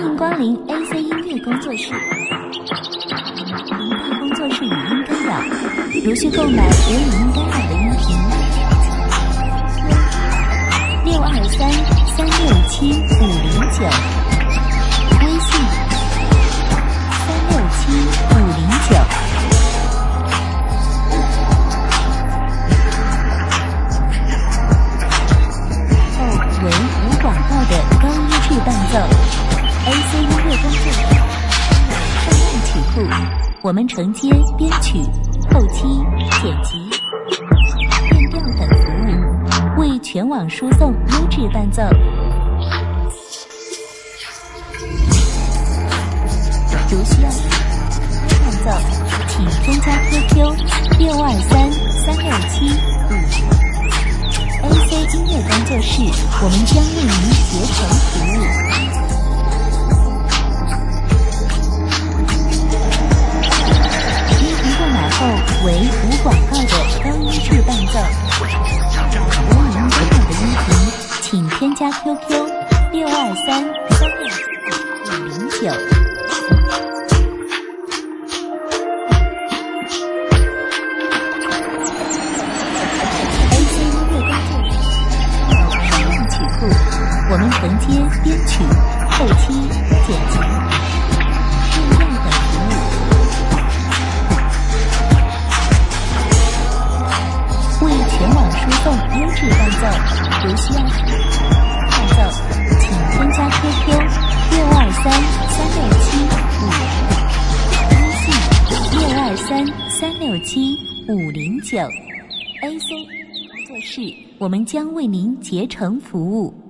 迎光临 AC 音乐工作室。您对工作室语音干扰，如需购买无语音干扰的音频，623-367-509，微信367-509。为无广告的高音质伴奏 ，AC 音乐工作室上岸曲库，我们承接编曲、后期、剪辑、变调等服务，为全网输送优质伴奏。如需要伴奏，请添加 QQ 623-367-5。AC 音乐工作室，我们将为您竭诚服务。音频购买后为无广告的高音质伴奏。无语音干扰的音频，请添加 QQ 623-367-509。我们承接编曲、后期、剪辑、变调等服务，为全网输送优质伴奏。如需要伴奏，请添加 QQ 623-367-509，微信623-367-509。AC 工作室，我们将为您竭诚服务。